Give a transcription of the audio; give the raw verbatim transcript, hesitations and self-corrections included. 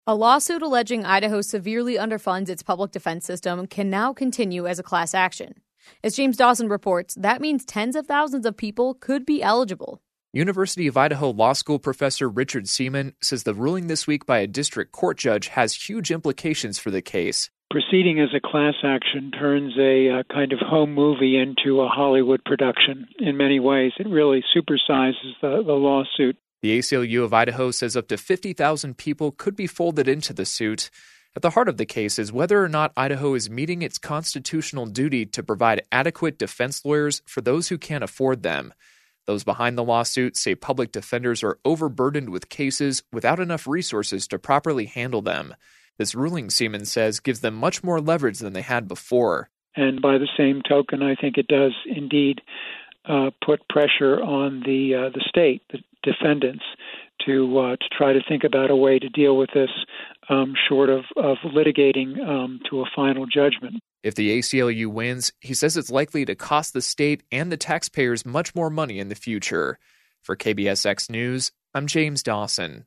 A lawsuit alleging Idaho severely underfunds its public defense system can now continue as a class action. As James Dawson reports, that means tens of thousands of people could be eligible. University of Idaho Law School professor Richard Seaman says the ruling this week by a district court judge has huge implications for the case. Proceeding as a class action turns a uh, kind of home movie into a Hollywood production. In many ways, it really supersizes the, the lawsuit. The A C L U of Idaho says up to fifty thousand people could be folded into the suit. At the heart of the case is whether or not Idaho is meeting its constitutional duty to provide adequate defense lawyers for those who can't afford them. Those behind the lawsuit say public defenders are overburdened with cases without enough resources to properly handle them. This ruling, Seaman says, gives them much more leverage than they had before. And by the same token, I think it does indeed uh, put pressure on the uh, the state, the defendants, to uh, to try to think about a way to deal with this um, short of, of litigating um, to a final judgment. If the A C L U wins, he says it's likely to cost the state and the taxpayers much more money in the future. For K B S X News, I'm James Dawson.